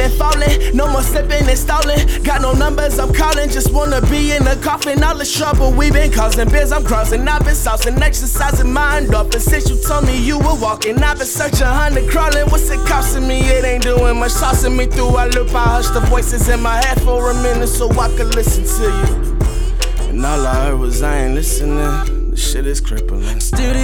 and falling, no more slipping and stalling. Got no numbers, I'm calling, just wanna be in the coffin. All the trouble we been causing, bills I'm crossing. I've been saucing, exercising mind up. And since you told me you were walking, I've been searching, hunting, crawling. What's it costing me? It ain't doing much, tossing me through a loop. I hushed the voices in my head for a minute so I could listen to you. And all I heard was I ain't listening. This shit is crippling. Still